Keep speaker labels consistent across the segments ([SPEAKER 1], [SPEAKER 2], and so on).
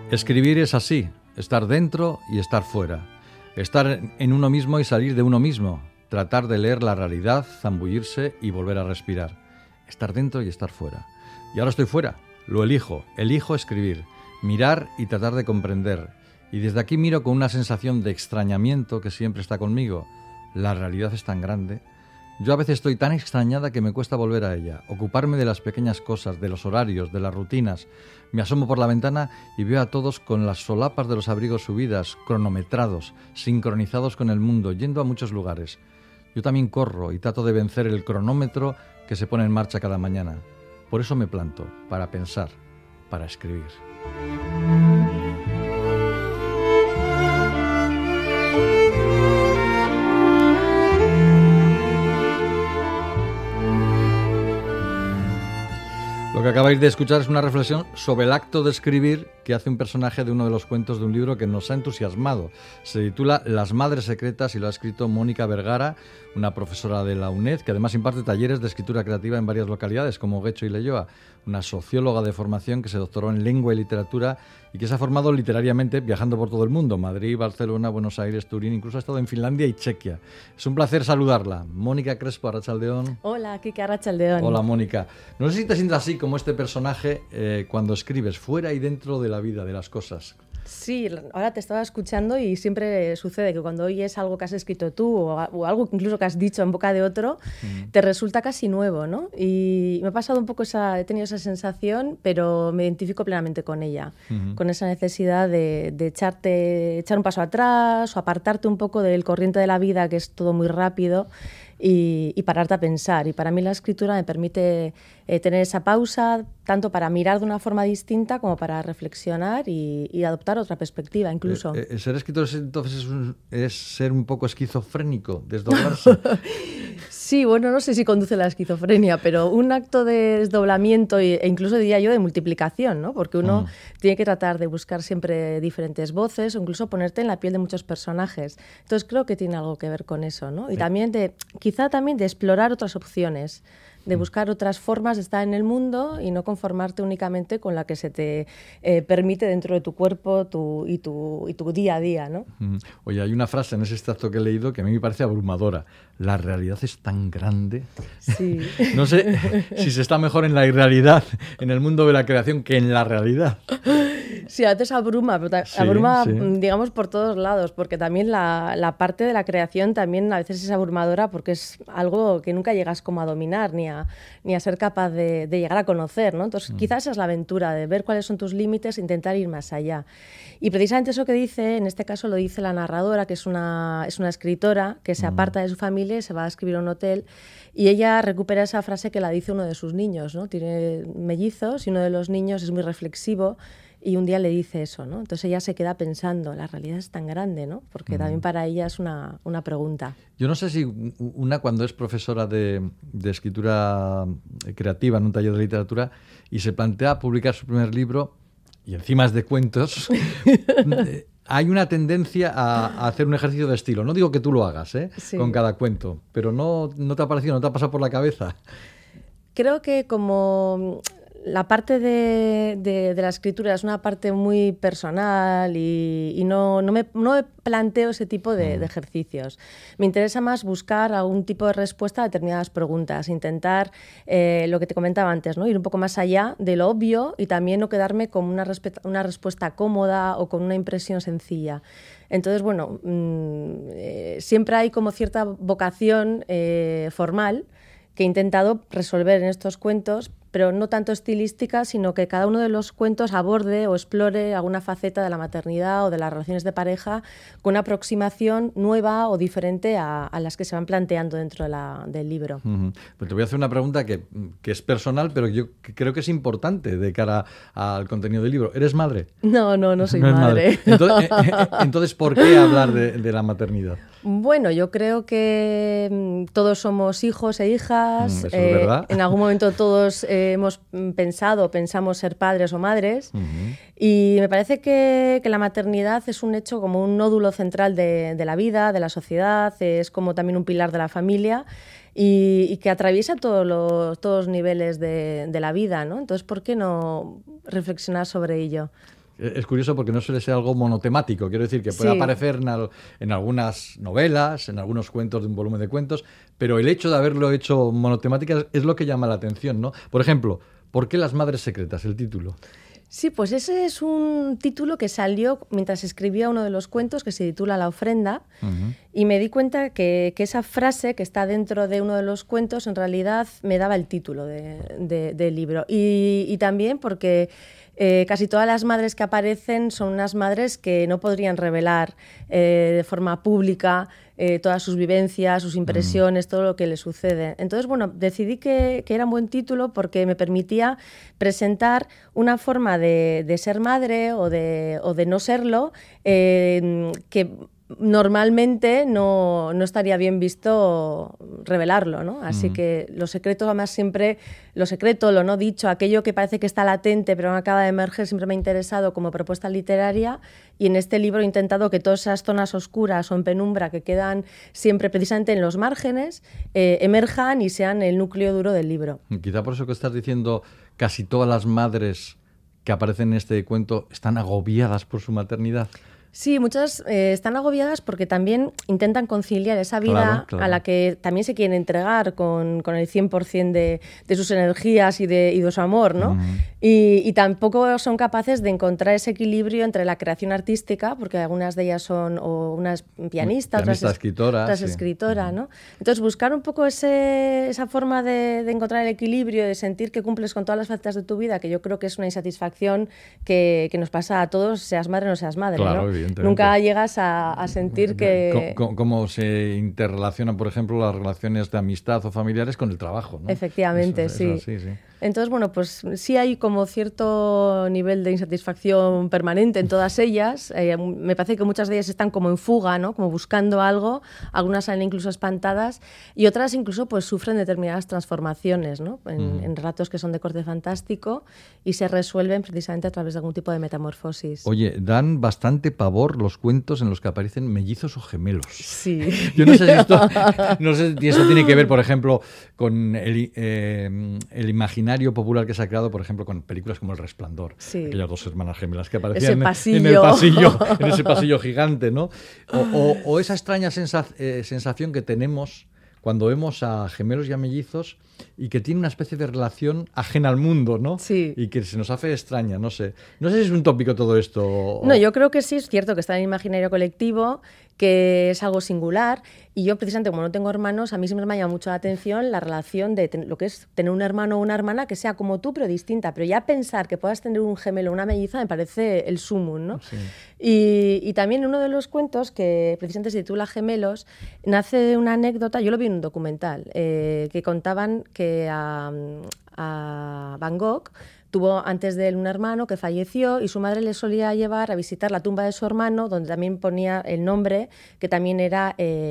[SPEAKER 1] Escribir es así, estar dentro y estar fuera, estar en uno mismo y salir de uno mismo, tratar de leer la realidad, zambullirse y volver a respirar, estar dentro y estar fuera. Y ahora estoy fuera, lo elijo escribir, mirar y tratar de comprender. Y desde aquí miro con una sensación de extrañamiento que siempre está conmigo. La realidad es tan grande. Yo a veces estoy tan extrañada que me cuesta volver a ella, ocuparme de las pequeñas cosas, de los horarios, de las rutinas. Me asomo por la ventana y veo a todos con las solapas de los abrigos subidas, cronometrados, sincronizados con el mundo, yendo a muchos lugares. Yo también corro y trato de vencer el cronómetro que se pone en marcha cada mañana. Por eso me planto, para pensar, para escribir. Lo que acabáis de escuchar es una reflexión sobre el acto de escribir que hace un personaje de uno de los cuentos de un libro que nos ha entusiasmado. Se titula Las Madres Secretas y lo ha escrito Mónica Vergara, una profesora de la UNED que además imparte talleres de escritura creativa en varias localidades como Guecho y Leioa, una socióloga de formación que se doctoró en lengua y literatura y que se ha formado literariamente viajando por todo el mundo, Madrid, Barcelona, Buenos Aires, Turín, incluso ha estado en Finlandia y Chequia. Es un placer saludarla. Mónica Crespo, arratsaldeón.
[SPEAKER 2] Hola, Kike, arratsaldeón.
[SPEAKER 1] Hola, Mónica. No sé si te sientes así como este personaje cuando escribes, fuera y dentro de la vida, de las cosas.
[SPEAKER 2] Sí, ahora te estaba escuchando y siempre sucede que cuando oyes algo que has escrito tú o algo incluso que has dicho en boca de otro, te resulta casi nuevo, ¿no? Y me ha pasado un poco he tenido esa sensación, pero me identifico plenamente con ella, con esa necesidad de echar un paso atrás o apartarte un poco del corriente de la vida, que es todo muy rápido, y pararte a pensar. Y para mí la escritura me permite tener esa pausa, tanto para mirar de una forma distinta como para reflexionar y adoptar otra perspectiva incluso.
[SPEAKER 1] Ser escritor entonces es ser un poco esquizofrénico, desdoblarse.
[SPEAKER 2] Sí, bueno, no sé si conduce a la esquizofrenia, pero un acto de desdoblamiento e incluso diría yo de multiplicación, ¿no? Porque uno tiene que tratar de buscar siempre diferentes voces o incluso ponerte en la piel de muchos personajes. Entonces creo que tiene algo que ver con eso, ¿no? Y también quizá también de explorar otras opciones, de buscar otras formas de estar en el mundo y no conformarte únicamente con la que se te permite dentro de tu cuerpo y tu día a día, ¿no?
[SPEAKER 1] Oye, hay una frase en ese extracto que he leído que a mí me parece abrumadora. La realidad es tan grande.
[SPEAKER 2] Sí.
[SPEAKER 1] No sé si se está mejor en la irrealidad, en el mundo de la creación, que en la realidad.
[SPEAKER 2] Sí, a veces abruma, pero abruma, digamos, por todos lados, porque también la parte de la creación también a veces es abrumadora porque es algo que nunca llegas como a dominar ni a ser capaz de llegar a conocer, ¿no? Entonces, quizás esa es la aventura, de ver cuáles son tus límites e intentar ir más allá. Y precisamente eso que dice, en este caso lo dice la narradora, que es una escritora que se aparta de su familia y se va a escribir a un hotel, y ella recupera esa frase que la dice uno de sus niños, ¿no? Tiene mellizos y uno de los niños es muy reflexivo y un día le dice eso, ¿no? Entonces ella se queda pensando, la realidad es tan grande, ¿no? Porque también para ella es una pregunta.
[SPEAKER 1] Yo no sé si una cuando es profesora de escritura creativa en un taller de literatura y se plantea publicar su primer libro y encima es de cuentos, hay una tendencia a hacer un ejercicio de estilo. No digo que tú lo hagas, con cada cuento, pero no te ha parecido, no te ha pasado por la cabeza.
[SPEAKER 2] Creo que como la parte de la escritura es una parte muy personal y no me planteo ese tipo de ejercicios. Me interesa más buscar algún tipo de respuesta a determinadas preguntas, intentar lo que te comentaba antes, ¿no? Ir un poco más allá de lo obvio y también no quedarme con una respuesta cómoda o con una impresión sencilla. Entonces, bueno, siempre hay como cierta vocación formal que he intentado resolver en estos cuentos, pero no tanto estilística, sino que cada uno de los cuentos aborde o explore alguna faceta de la maternidad o de las relaciones de pareja con una aproximación nueva o diferente a las que se van planteando dentro del libro.
[SPEAKER 1] Pues te voy a hacer una pregunta que es personal, pero yo creo que es importante de cara al contenido del libro. ¿Eres madre?
[SPEAKER 2] No soy madre.
[SPEAKER 1] Entonces, ¿por qué hablar de la maternidad?
[SPEAKER 2] Bueno, yo creo que todos somos hijos e hijas.
[SPEAKER 1] Eso es verdad.
[SPEAKER 2] En algún momento todos pensamos ser padres o madres. Y me parece que la maternidad es un hecho como un nódulo central de la vida, de la sociedad, es como también un pilar de la familia y que atraviesa todos los niveles de la vida, ¿no? Entonces, ¿por qué no reflexionar sobre ello?
[SPEAKER 1] Es curioso porque no suele ser algo monotemático. Quiero decir que puede aparecer en algunas novelas, en algunos cuentos de un volumen de cuentos, pero el hecho de haberlo hecho monotemática es lo que llama la atención, ¿no? Por ejemplo, ¿por qué Las Madres Secretas, el título?
[SPEAKER 2] Sí, pues ese es un título que salió mientras escribía uno de los cuentos que se titula La ofrenda, y me di cuenta que esa frase que está dentro de uno de los cuentos en realidad me daba el título del libro. Y también porque casi todas las madres que aparecen son unas madres que no podrían revelar de forma pública todas sus vivencias, sus impresiones, todo lo que les sucede. Entonces, bueno, decidí que era un buen título porque me permitía presentar una forma de ser madre o de no serlo que normalmente no estaría bien visto revelarlo, ¿no? Así que lo secreto, además, siempre, lo secreto, lo no dicho, aquello que parece que está latente pero no acaba de emerger, siempre me ha interesado como propuesta literaria, y en este libro he intentado que todas esas zonas oscuras o en penumbra que quedan siempre precisamente en los márgenes emerjan y sean el núcleo duro del libro.
[SPEAKER 1] Quizá por eso que estás diciendo, casi todas las madres que aparecen en este cuento están agobiadas por su maternidad.
[SPEAKER 2] Sí, muchas están agobiadas porque también intentan conciliar esa vida a la que también se quieren entregar con el 100% de sus energías y de su amor, ¿no? Y tampoco son capaces de encontrar ese equilibrio entre la creación artística, porque algunas de ellas son o unas pianistas, otras escritoras, ¿no? Entonces, buscar un poco esa forma de encontrar el equilibrio, de sentir que cumples con todas las facetas de tu vida, que yo creo que es una insatisfacción que nos pasa a todos, seas madre o no seas madre, ¿no? Nunca llegas a sentir que...
[SPEAKER 1] ¿Cómo se interrelacionan, por ejemplo, las relaciones de amistad o familiares con el trabajo, ¿no?
[SPEAKER 2] Efectivamente, sí. Entonces, bueno, pues sí hay como cierto nivel de insatisfacción permanente en todas ellas. Me parece que muchas de ellas están como en fuga, ¿no? Como buscando algo. Algunas salen incluso espantadas y otras incluso pues sufren determinadas transformaciones, ¿no? En relatos que son de corte fantástico y se resuelven precisamente a través de algún tipo de metamorfosis.
[SPEAKER 1] Oye, dan bastante pavor los cuentos en los que aparecen mellizos o gemelos.
[SPEAKER 2] Sí.
[SPEAKER 1] Yo no sé si esto tiene que ver, por ejemplo, con el imaginario popular que se ha creado, por ejemplo, con películas como El Resplandor, aquellas dos hermanas gemelas que aparecían en el pasillo, en ese pasillo gigante, ¿no? O esa extraña sensación que tenemos cuando vemos a gemelos y a mellizos y que tiene una especie de relación ajena al mundo, ¿no?
[SPEAKER 2] Sí.
[SPEAKER 1] Y que se nos hace extraña, no sé. No sé si es un tópico todo esto.
[SPEAKER 2] No, yo creo que sí, es cierto que está en el imaginario colectivo, que es algo singular, y yo precisamente como no tengo hermanos, a mí siempre me ha llamado mucho la atención la relación de lo que es tener un hermano o una hermana que sea como tú pero distinta, pero ya pensar que puedas tener un gemelo o una melliza me parece el sumum, ¿no?
[SPEAKER 1] Sí.
[SPEAKER 2] Y también uno de los cuentos que precisamente se titula Gemelos nace de una anécdota, yo lo vi en un documental, que contaban que a Van Gogh tuvo antes de él un hermano que falleció y su madre le solía llevar a visitar la tumba de su hermano, donde también ponía el nombre, que también era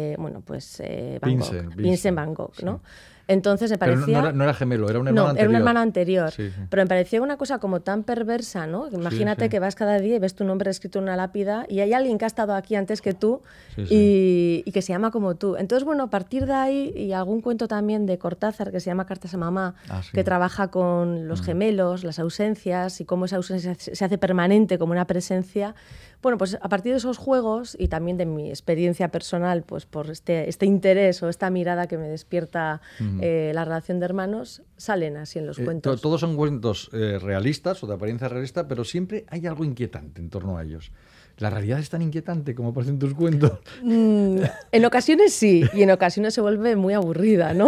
[SPEAKER 2] Van Gogh, Vincent Van Gogh, ¿no? Sí. Entonces me parecía...
[SPEAKER 1] Pero no era gemelo, era un hermano anterior.
[SPEAKER 2] Era un hermano anterior.
[SPEAKER 1] Sí.
[SPEAKER 2] Pero me parecía una cosa como tan perversa, ¿no? Imagínate que vas cada día y ves tu nombre escrito en una lápida y hay alguien que ha estado aquí antes que tú y que se llama como tú. Entonces, bueno, a partir de ahí, y algún cuento también de Cortázar que se llama Cartas a mamá, que trabaja con los gemelos, las ausencias y cómo esa ausencia se hace permanente como una presencia. Bueno, pues a partir de esos juegos y también de mi experiencia personal, pues por este interés o esta mirada que me despierta la relación de hermanos, salen así en los cuentos.
[SPEAKER 1] Todos son cuentos realistas o de apariencia realista, pero siempre hay algo inquietante en torno a ellos. ¿La realidad es tan inquietante como parecen tus cuentos?
[SPEAKER 2] En ocasiones sí, y en ocasiones se vuelve muy aburrida, ¿no?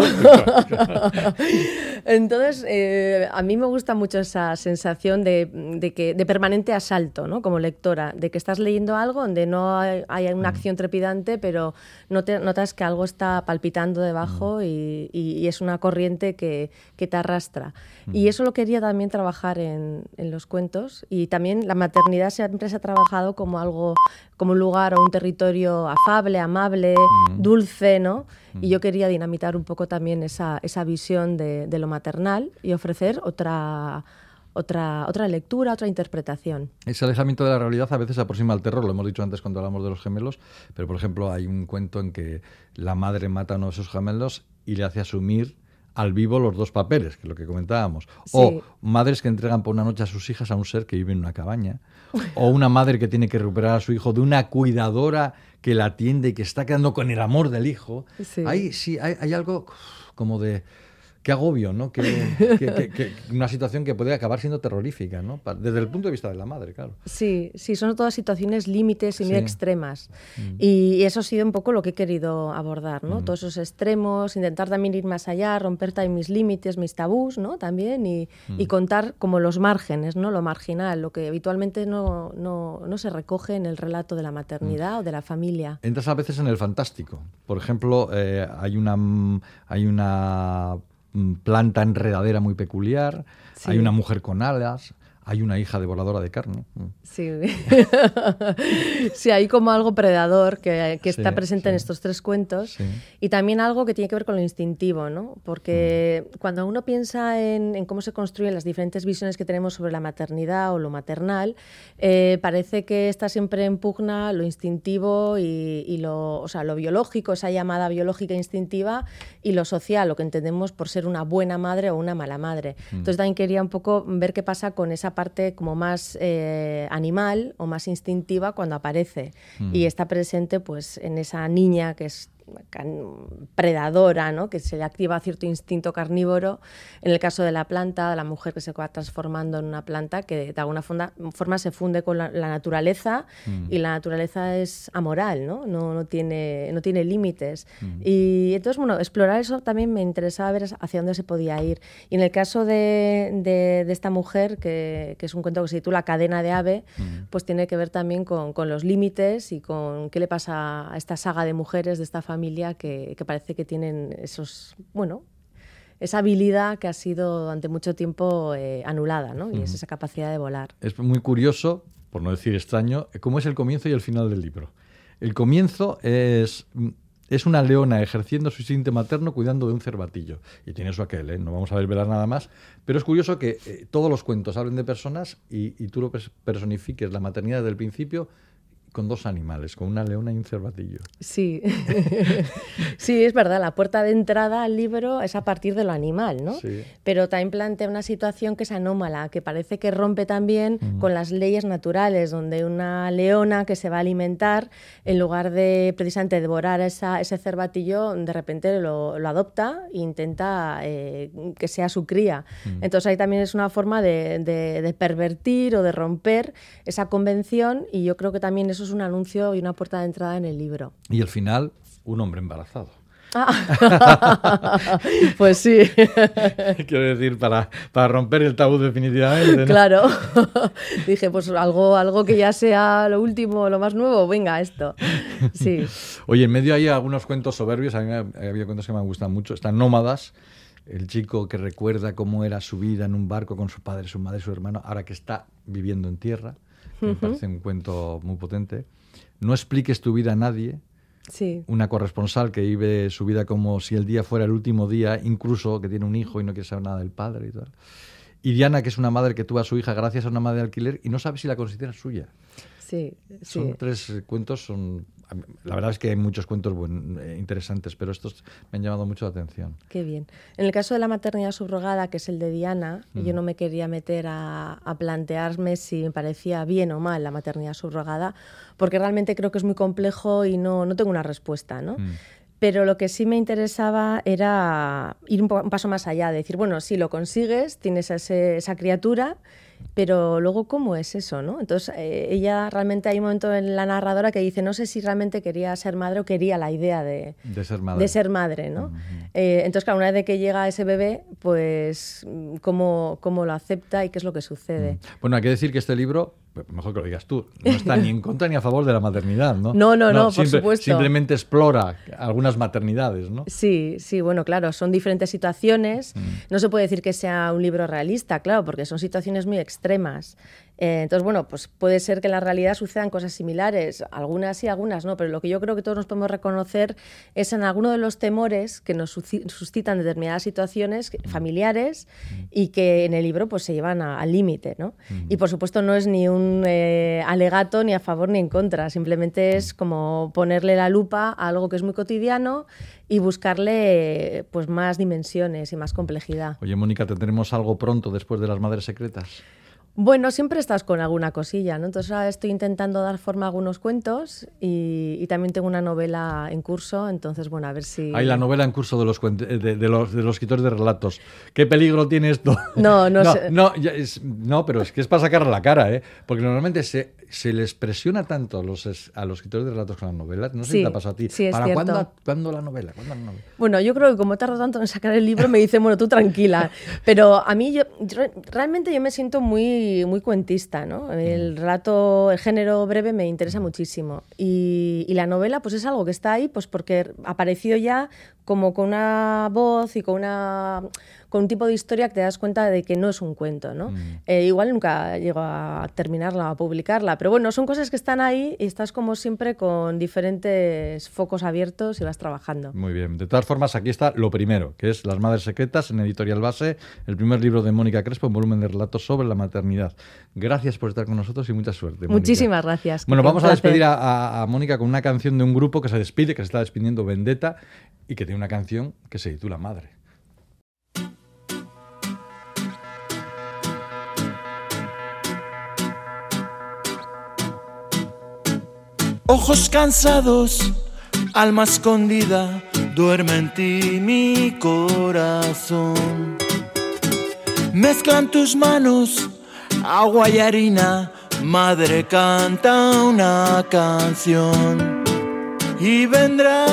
[SPEAKER 2] Entonces, a mí me gusta mucho esa sensación de permanente asalto, ¿no? Como lectora, de que estás leyendo algo donde no hay una acción trepidante, pero notas que algo está palpitando debajo y es una corriente que te arrastra. Y eso lo quería también trabajar en los cuentos, y también la maternidad siempre se ha trabajado como un lugar o un territorio afable, amable, dulce, ¿no? Y yo quería dinamitar un poco también esa visión de lo maternal y ofrecer otra lectura, otra interpretación.
[SPEAKER 1] Ese alejamiento de la realidad a veces aproxima al terror, lo hemos dicho antes cuando hablamos de los gemelos, pero por ejemplo hay un cuento en que la madre mata a uno de sus gemelos y le hace asumir al vivo los dos papeles, que es lo que comentábamos.
[SPEAKER 2] Sí.
[SPEAKER 1] O madres que entregan por una noche a sus hijas a un ser que vive en una cabaña. O una madre que tiene que recuperar a su hijo de una cuidadora que la atiende y que está quedando con el amor del hijo.
[SPEAKER 2] Sí.
[SPEAKER 1] Hay algo como de... Qué agobio, ¿no? Una situación que puede acabar siendo terrorífica, ¿no? Desde el punto de vista de la madre, claro.
[SPEAKER 2] Sí, son todas situaciones límites y muy
[SPEAKER 1] Sí.
[SPEAKER 2] extremas. Y eso ha sido un poco lo que he querido abordar, ¿no? Todos esos extremos, intentar también ir más allá, romper también mis límites, mis tabús, ¿no? También, y contar como los márgenes, ¿no? Lo marginal, lo que habitualmente no se recoge en el relato de la maternidad o de la familia.
[SPEAKER 1] Entras a veces en el fantástico. Por ejemplo, hay una planta enredadera muy peculiar,
[SPEAKER 2] Sí.
[SPEAKER 1] hay una mujer con alas, hay una hija devoradora de carne.
[SPEAKER 2] Sí. Sí, hay como algo predador que está
[SPEAKER 1] Sí,
[SPEAKER 2] presente
[SPEAKER 1] sí.
[SPEAKER 2] en estos tres cuentos,
[SPEAKER 1] Sí.
[SPEAKER 2] y también algo que tiene que ver con lo instintivo, ¿no? Porque cuando uno piensa en cómo se construyen las diferentes visiones que tenemos sobre la maternidad o lo maternal, parece que está siempre en pugna lo instintivo y lo biológico, esa llamada biológica instintiva, y lo social, lo que entendemos por ser una buena madre o una mala madre. Entonces también quería un poco ver qué pasa con esa parte como más animal o más instintiva cuando aparece y está presente pues en esa niña que es predadora, ¿no? Que se le activa cierto instinto carnívoro. En el caso de la planta, de la mujer que se va transformando en una planta que de alguna forma se funde con la naturaleza, y la naturaleza es amoral, ¿no? No tiene límites. Y entonces, bueno, explorar eso también me interesaba ver hacia dónde se podía ir. Y en el caso de esta mujer, que es un cuento que se titula Cadena de ave, pues tiene que ver también con los límites y con qué le pasa a esta saga de mujeres de esta familia que parece que tienen esa habilidad que ha sido durante mucho tiempo anulada, ¿no? Y es esa capacidad de volar.
[SPEAKER 1] Es muy curioso, por no decir extraño, cómo es el comienzo y el final del libro. El comienzo es una leona ejerciendo su instinto materno cuidando de un cervatillo. Y tiene eso aquel, ¿eh? No vamos a desvelar nada más. Pero es curioso que todos los cuentos hablen de personas y tú lo personifiques la maternidad desde el principio con dos animales, con una leona y un cervatillo.
[SPEAKER 2] Sí, sí, es verdad, la puerta de entrada al libro es a partir de lo animal, ¿no?
[SPEAKER 1] Sí.
[SPEAKER 2] Pero también plantea una situación que es anómala, que parece que rompe también con las leyes naturales, donde una leona que se va a alimentar, en lugar de precisamente devorar ese cervatillo, de repente lo adopta e intenta que sea su cría. Entonces ahí también es una forma de pervertir o de romper esa convención, y yo creo que también eso es un anuncio y una puerta de entrada en el libro.
[SPEAKER 1] Y al final, un hombre embarazado.
[SPEAKER 2] Pues sí.
[SPEAKER 1] Quiero decir, para romper el tabú definitivamente, ¿no?
[SPEAKER 2] Claro. Dije, pues algo que ya sea lo último, lo más nuevo, venga, esto. Sí.
[SPEAKER 1] Oye, en medio hay algunos cuentos soberbios, a mí había cuentos que me gustan mucho. Están Nómadas, el chico que recuerda cómo era su vida en un barco con su padre, su madre, su hermano, ahora que está viviendo en tierra. Me parece un cuento muy potente. No expliques tu vida a nadie.
[SPEAKER 2] Sí.
[SPEAKER 1] Una corresponsal que vive su vida como si el día fuera el último día, incluso que tiene un hijo y no quiere saber nada del padre y tal. Y Diana, que es una madre que tuvo a su hija gracias a una madre de alquiler y no sabe si la considera suya.
[SPEAKER 2] Sí, sí.
[SPEAKER 1] Son tres cuentos, la verdad es que hay muchos cuentos interesantes, pero estos me han llamado mucho la atención.
[SPEAKER 2] Qué bien. En el caso de la maternidad subrogada, que es el de Diana, yo no me quería meter a plantearme si me parecía bien o mal la maternidad subrogada, porque realmente creo que es muy complejo y no tengo una respuesta, ¿no? Pero lo que sí me interesaba era ir un paso más allá, de decir, bueno, si lo consigues, tienes esa criatura, pero luego, ¿cómo es eso, no? Entonces, ella realmente hay un momento en la narradora que dice, no sé si realmente quería ser madre o quería la idea de ser madre, ¿no? Entonces, claro, una vez que llega ese bebé, pues, ¿cómo lo acepta y qué es lo que sucede?
[SPEAKER 1] Bueno, hay que decir que este libro, mejor que lo digas tú, no está ni en contra ni a favor de la maternidad, ¿no?
[SPEAKER 2] No, por supuesto.
[SPEAKER 1] Simplemente explora algunas maternidades, ¿no?
[SPEAKER 2] Sí, bueno, claro, son diferentes situaciones. No se puede decir que sea un libro realista, claro, porque son situaciones muy extremas. Entonces, bueno, pues puede ser que en la realidad sucedan cosas similares, algunas sí, algunas no, pero lo que yo creo que todos nos podemos reconocer es en alguno de los temores que nos suscitan determinadas situaciones familiares y que en el libro pues se llevan al límite, ¿no? Y por supuesto no es ni un alegato ni a favor ni en contra, simplemente es como ponerle la lupa a algo que es muy cotidiano y buscarle pues más dimensiones y más complejidad.
[SPEAKER 1] Oye, Mónica, ¿tendremos algo pronto después de Las Madres Secretas?
[SPEAKER 2] Bueno, siempre estás con alguna cosilla, ¿no? Entonces ahora estoy intentando dar forma a algunos cuentos y también tengo una novela en curso, entonces bueno, a ver si...
[SPEAKER 1] Hay la novela en curso de los escritores de relatos. ¿Qué peligro tiene esto?
[SPEAKER 2] No sé.
[SPEAKER 1] No, pero es que es para sacarle la cara, ¿eh? Porque normalmente se les presiona tanto a los escritores de relatos con las novelas. No sé si te ha pasado a ti.
[SPEAKER 2] Sí,
[SPEAKER 1] ¿Para
[SPEAKER 2] cuándo
[SPEAKER 1] la novela?
[SPEAKER 2] Bueno, yo creo que como tardo tanto en sacar el libro, me dicen, bueno, tú tranquila. Pero a mí, realmente yo me siento muy cuentista, ¿no? El relato, el género breve me interesa muchísimo. Y la novela, pues es algo que está ahí, pues porque ha aparecido ya como con una voz y con un tipo de historia que te das cuenta de que no es un cuento, ¿no? Igual nunca llego a terminarla o a publicarla, pero bueno, son cosas que están ahí y estás como siempre con diferentes focos abiertos y vas trabajando.
[SPEAKER 1] Muy bien. De todas formas, aquí está lo primero, que es Las Madres Secretas, en Editorial Base, el primer libro de Mónica Crespo, un volumen de relatos sobre la maternidad. Gracias por estar con nosotros y mucha suerte, Mónica.
[SPEAKER 2] Muchísimas gracias.
[SPEAKER 1] Bueno, vamos a despedir a Mónica con una canción de un grupo que se despide, que se está despidiendo, Vendetta, y que tiene una canción que se titula Madre.
[SPEAKER 3] Ojos cansados, alma escondida, duerme en ti mi corazón. Mezclan tus manos, agua y harina, madre canta una canción. Y vendrá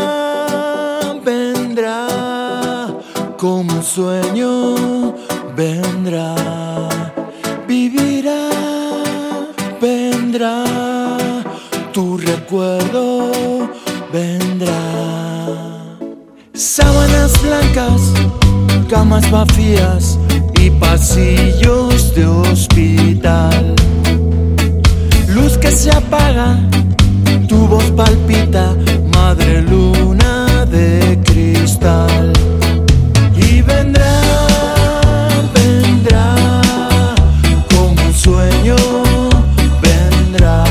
[SPEAKER 3] como un sueño, vendrá, vivirá, vendrá. Tu recuerdo vendrá. Sábanas blancas, camas vacías y pasillos de hospital. Luz que se apaga, tu voz palpita, madre luna de cristal. Y vendrá como un sueño, vendrá.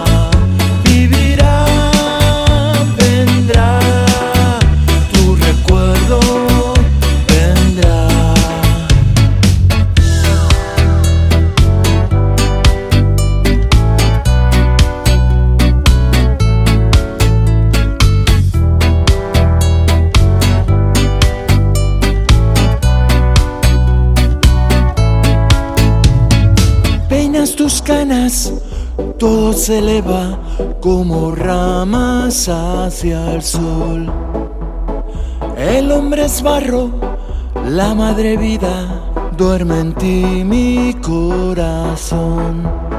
[SPEAKER 3] Tus canas, todo se eleva como ramas hacia el sol. El hombre es barro, la madre vida, duerme en ti mi corazón.